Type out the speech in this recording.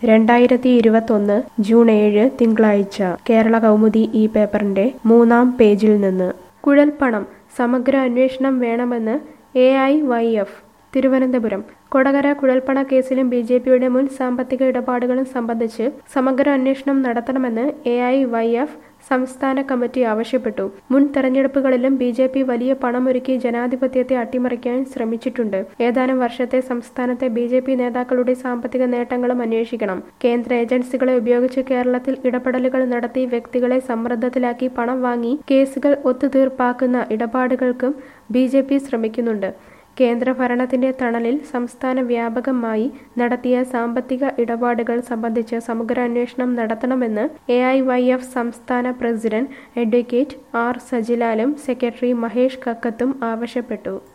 2021 June 7 തിങ്കളാഴ്ച കേരള കൗമുദി ഈ പേപ്പറിന്റെ 3-ാം പേജിൽ നിന്ന് കുഴൽപ്പണം സമഗ്ര അന്വേഷണം വേണമെന്ന് AIYF തിരുവനന്തപുരം കൊടകര കുഴൽപ്പണ കേസിലും ബിജെപിയുടെ മുൻ സാമ്പത്തിക ഇടപാടുകളും സംബന്ധിച്ച് സമഗ്ര അന്വേഷണം നടത്തണമെന്ന് AIYF സംസ്ഥാന കമ്മിറ്റി ആവശ്യപ്പെട്ടു. മുൻ തെരഞ്ഞെടുപ്പുകളിലും ബിജെപി വലിയ പണമൊരുക്കി ജനാധിപത്യത്തെ അട്ടിമറിക്കാൻ ശ്രമിച്ചിട്ടുണ്ട്. ഏതാനും വർഷത്തെ സംസ്ഥാനത്തെ ബിജെപി നേതാക്കളുടെ സാമ്പത്തിക നേട്ടങ്ങളും അന്വേഷിക്കണം. കേന്ദ്ര ഏജൻസികളെ ഉപയോഗിച്ച് കേരളത്തിൽ ഇടപെടലുകൾ നടത്തി വ്യക്തികളെ സമ്മർദ്ദത്തിലാക്കി പണം വാങ്ങി കേസുകൾ ഒത്തുതീർപ്പാക്കുന്ന ഇടപാടുകൾക്കും ബിജെപി ശ്രമിക്കുന്നുണ്ട്. കേന്ദ്ര ഭരണത്തിന്റെ തണലിൽ സംസ്ഥാന വ്യാപകമായി നടത്തിയ സാമ്പത്തിക ഇടപാടുകൾ സംബന്ധിച്ച് സമഗ്ര അന്വേഷണം നടത്തണമെന്ന് AIYF സംസ്ഥാന പ്രസിഡന്റ് അഡ്വക്കേറ്റ് R. സജിലാലും സെക്രട്ടറി മഹേഷ് കക്കത്തും ആവശ്യപ്പെട്ടു.